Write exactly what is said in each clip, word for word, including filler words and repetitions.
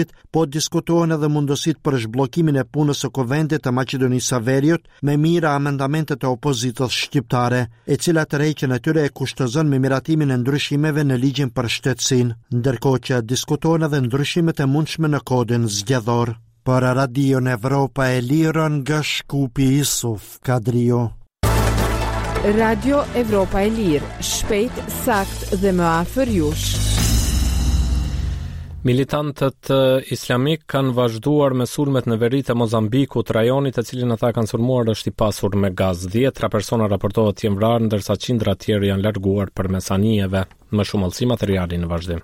po diskutohen edhe mundësitë për zhbllokimin e punës së Kuvendit të Maqedonisë së Veriut me mira amendamentet e opozitës shqiptare, e cila tërheqjen e tyre e kushtozon me miratimin e ndryshimeve në ligjin për shtetësinë, ndërkohë që diskutohen edhe ndryshimet e mundshme në kodin zgjedhor. Për Radion Evropa e Lirë nga Shkupi Isuf Kadrio. Radio Evropa e Lirë, shpejt, sakt dhe më afër jush. Militantët islamik kanë vazhduar me sulmet në veri të Mozambikut, rajonit të cilin ata kanë sulmuar është i pasur me gaz. Dhjetra persona raportohet të jenë vrarë, ndërsa qindra tjerë janë larguar përmes anijeve. Më shumë olsi materiali në vazhdim.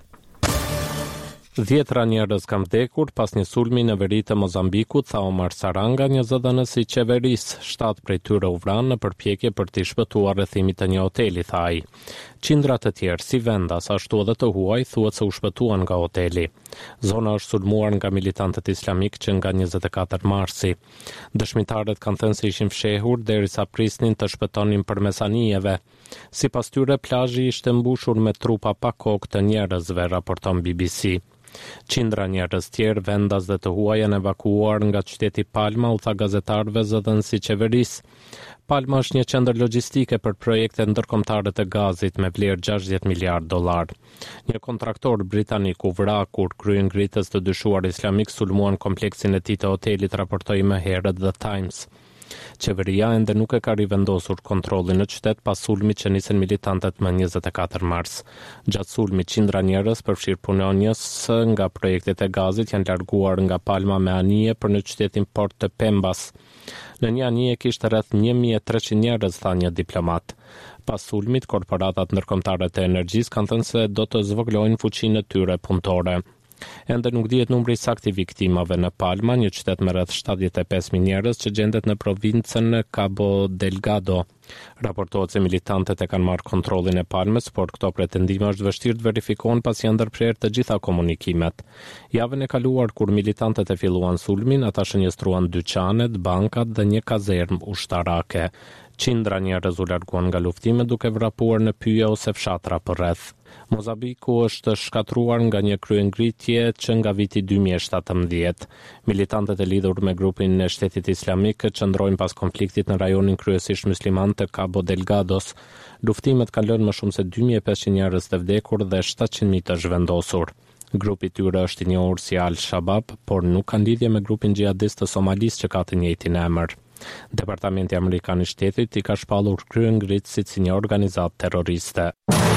Dhjetra njerëz kanë vdekur pas një sulmi në veri të Mozambikut, tha Omar Saranga, një zëdhënës i qeverisë. Shtatë prej tyre u vranë në përpjekje për të shpëtuar rrethimit të një hoteli, tha ai. Qindra të tjerë, si vendas, ashtu edhe të huaj, thuhet se u shpëtuan nga hoteli. Zona është sulmuar nga militantët islamik që nga njëzet e katër marsi. Dëshmitarët kanë thënë se ishin fshehur derisa prisnin të shpëtonin përmes anijeve. Sipas tyre, plazhi ishte mbushur me trupa pa kokë të njerëzve, raporton B B C. Qindra njerëz tjerë, vendas dhe të huaj janë evakuuar nga qyteti Palma, u tha gazetarëve zëdhënësi qeverisë. Palma është një qendër logjistike për projekte ndërkombëtare të gazit me vlerë gjashtëdhjetë miliardë dollar. Një kontraktor britanik u vra kur kryengritës të dyshuar islamik sulmuan kompleksin e tij të hotelit, raportoi më herët The Times. Qeveria ende nuk e ka rivendosur kontrollin në qytet pas sulmit që nisën militantët më njëzet e katër mars. Gjatë sulmit, qindra njerëz, përfshirë punonjës nga projektet e gazit, janë larguar nga Palma me anije për në qytetin Port të Pembas. Në një anije kishte rreth një mijë e treqind njerëz, tha një diplomat. Pas sulmit, korporatat ndërkombëtare të energjisë kanë thënë se do të zvoglojnë fuqinë e tyre punëtore. Ende nuk dihet numri i saktë i viktimave në Palma, një qytet me rreth shtatëdhjetë e pesë mijë njerëz që gjendet në provincën Cabo Delgado. Raportohet se militantët e kanë marrë kontrollin e Palmës, por këto pretendime është vështirë të verifikohen pasi janë ndërprerë të gjitha komunikimet. Javën e kaluar kur militantët e filluan sulmin, ata shënjestruan dyqanet, bankat dhe një kazermë ushtarake. Qindra njerëz u larguan nga luftimet duke vrapuar në pyje ose fshatra përreth. Mozambiku është shkatruar nga një kryengritje që nga viti dy mijë e shtatëmbëdhjetë. Militantët e lidhur me grupin e Shtetit Islamik qëndrojnë pas konfliktit në rajonin kryesisht musliman të Cabo Delgados. Luftimet kanë lënë më shumë se dy mijë e pesëqind njerëz të vdekur dhe shtatëqind mijë të zhvendosur. Grupi i tyre është i njohur si Al-Shabaab, por nuk kanë lidhje me grupin xhihadist të Somalis që ka të njëjtin emër. Departamenti Amerikan i Shtetit i ka shpallur kryengritësit si një organizatë terroriste.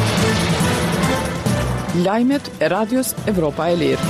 Lajmet e Radios Evropa e Lirë.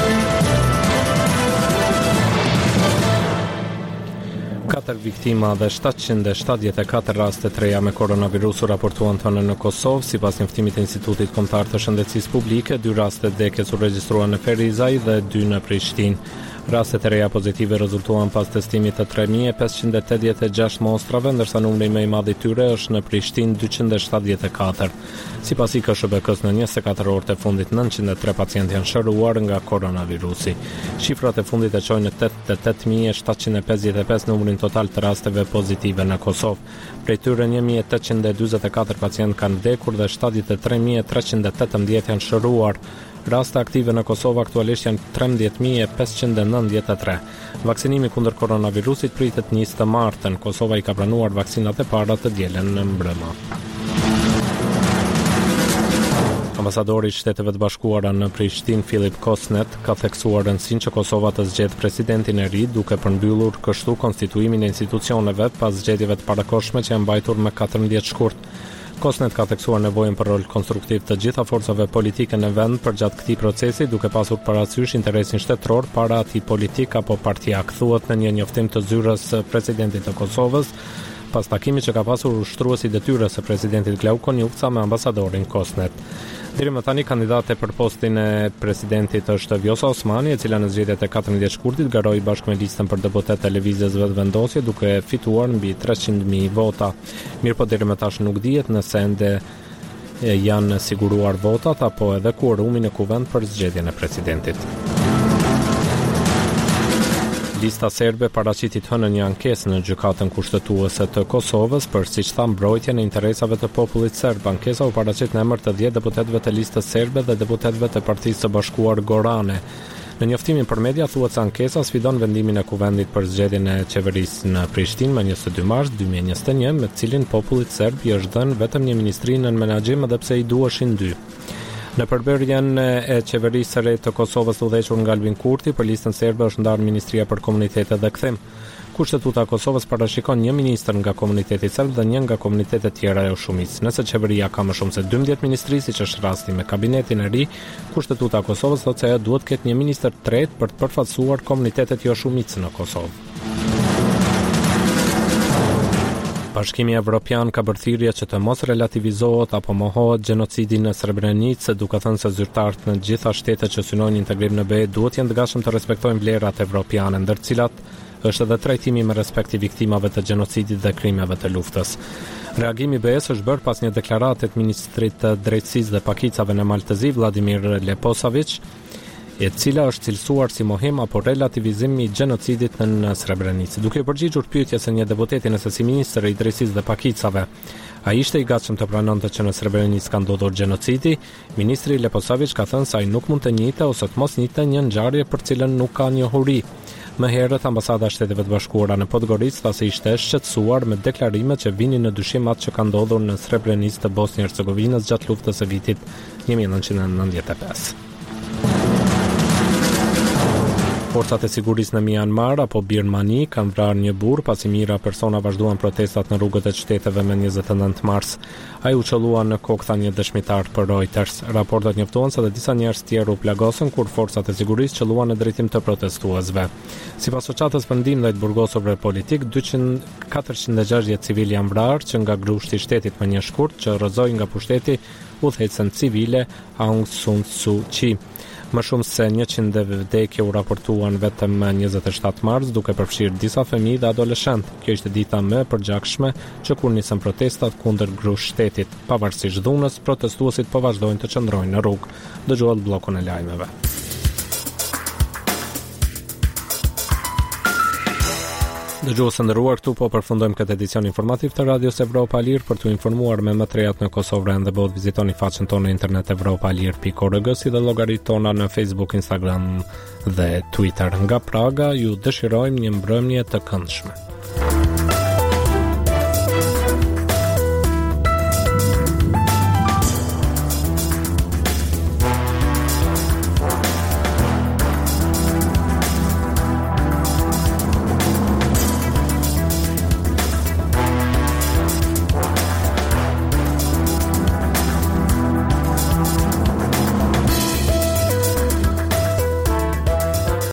Katër viktima dhe shtatëqind e shtatëdhjetë e katër raste të reja me koronavirus u raportuan tonë në Kosovë, sipas njoftimit të Institutit Kombëtar të Shëndetësisë Publike. Dy raste vdekjes u regjistruan në Ferizaj dhe dy në Prishtinë. Rastet e reja pozitive rezultuan pas testimit të tre mijë e pesëqind e tetëdhjetë e gjashtë mostrave, ndërsa numri më i madh i tyre është në Prishtinë dyqind e shtatëdhjetë e katër. Sipas I K S B K-s në njëzet e katër orët e fundit nëntëqind e tre pacientë janë shëruar nga koronavirusi. Shifrat e fundit e çojnë në tetëdhjetë e tetë mijë e shtatëqind e pesëdhjetë e pesë numrin total të rasteve pozitive në Kosovë. Prej tyre një mijë e tetëqind e dyzet e katër pacientë kanë vdekur dhe shtatëdhjetë e tre mijë e treqind e tetëmbëdhjetë janë shëruar. Raste aktive në Kosovë aktualisht janë trembëdhjetë mijë e pesëqind e nëntëdhjetë e tre. Vaksinimi kundër koronavirusit pritet njëzet të martën. Kosova I ka pranuar vaksinat e para të dielën në mbrëmë. Ambasadori I Shteteve të Bashkuara në Prishtinë, Filip Kosnet, ka theksuar rëndësinë që Kosova të zgjedhë presidentin e ri, duke përmbyllur kështu konstituimin e institucioneve pas zgjedhjeve të parakohshme që janë mbajtur me katërmbëdhjetë shkurt. Kosnet ka theksuar nevojën për rol konstruktiv të gjitha forcave politike në vend përgjatë këtij procesi, duke pasur parasysh interesin shtetëror para atij politik apo partijak, thuhet në një njoftim të zyrës së presidentit të Kosovës, pas takimit që ka pasur ushtruesi I detyrës së presidentit Glauko Njufca me ambasadorin Kosnet. Deri më tani kandidate për postin e presidentit është Vjosa Osmani, e cila në zgjedhjet e katërmbëdhjetë shkurtit garoi bashkë me listën për deputet të lëvizjes vetëvendosje duke fituar mbi treqind mijë vota. Mirëpo deri më tash nuk dihet nëse ende janë siguruar votat apo edhe kuorumi në kuvend për zgjedhjen e presidentit. Lista serbe paraqitit hënën një ankesë në gjykatën kushtetuese të Kosovës për, siç tha, mbrojtjen e interesave të popullit serb. Ankesa u paraqit në emër të dhjetë deputetëve të listës serbe dhe deputetëve të Partisë së Bashkuar Gorane. Në njoftimin për media thuhet se ankesa sfidon vendimin e kuvendit për zgjedhjen e qeverisë në Prishtinë më njëzet e dy mars dy mijë e njëzet e një, me të cilin popullit serb i është dhënë vetëm një ministri në menaxhim edhe pse i duheshin dy. Në përbërjen e qeverisë së re të Kosovës të udhëhequr nga Albin Kurti, për listën serbe është ndarë Ministria për Komunitete dhe Kthim. Kushtetuta e Kosovës parashikon një ministër nga komuniteti serb dhe një nga komunitetet tjera e shumicës. Nëse qeveria ka më shumë se dymbëdhjetë ministri, siç është rasti me kabinetin e ri, Kushtetuta e Kosovës thotë se ajo duhet të ketë një ministër tretë për të përfaqësuar komunitetet jo shumicë në Kosovë. Bashkimi Evropian ka bërë thirrje që të mos relativizohet apo mohohet gjenocidi në Srebrenicë, duke thënë se zyrtarët në të gjitha shtetet që synojnë integrim në B E duhet jenë të gatshëm të respektojnë vlerat evropiane, ndër të cilat është edhe trajtimi me respekt i viktimave të gjenocidit dhe krimeve të luftës. Reagimi B E-s është bërë pas një deklarate të ministrit të drejtësisë dhe pakicave në Maltëzi, Vladimir Leposavić, e cila është cilësuar si mohim apo relativizim i gjenocidit në Srebrenicë. Duke u përgjigjur pyetjes së një deputeti nëse si ministër i drejtësisë dhe pakicave ai ishte i gatshëm të pranonte që në Srebrenicë ka ndodhur gjenocidi, ministri Leposavić ka thënë se ai nuk mund të njihte ose të mos njihte një ngjarje për cilën nuk ka njohuri. Më herët ambasada e Shteteve të Bashkuara në Podgoricë tha se ishte shqetësuar me deklarimet që vinin në dyshim atë që ka ndodhur në Srebrenicë të Bosnjë Hercegovinës gjatë luftës së vitit një mijë e nëntëqind e nëntëdhjetë e pesë. Forcat e sigurisë në Myanmar apo Birmani kanë vrarë një burr pasi mijëra persona vazhduan protestat në rrugët e qyteteve me njëzet e nëntë mars. Ai u çollua në kokë, tha një dëshmitar për Reuters. Raportet njoftuan se edhe disa njerëz tjerë u plagosën kur forcat e sigurisë qelluan në drejtim të protestuesve. Sipas shoqatës për ndihmë ndaj të burgosurve politik, katërqind e gjashtëdhjetë civil janë vrarë që nga grushti i shtetit më një shkurt që rrëzoi nga pushteti udhëhecën civile Aung San Suu Kyi. Më shumë se njëqind vdekje u raportuan vetëm njëzet e shtatë mars, duke përfshirë disa fëmijë dhe adoleshentë. Kjo ishte dita më e përgjakshme që kur nisën protestat kundër grushshtetit. Pavarësisht dhunës, protestuesit po vazhdojnë të qëndrojnë në rrugë. Dëgjohet bllokun e lajmeve. Dëgjues nderuar, këtu po përfundojmë këtë edicion informativ të Radios Evropa Lir. Për t'u informuar me më të rejat në Kosovë dhe botë, vizitoni faqen tonë në internet evropalir pikë org, si dhe llogaritë tona në Facebook, Instagram dhe Twitter. Nga Praga ju dëshirojmë një mbrëmje të këndshme.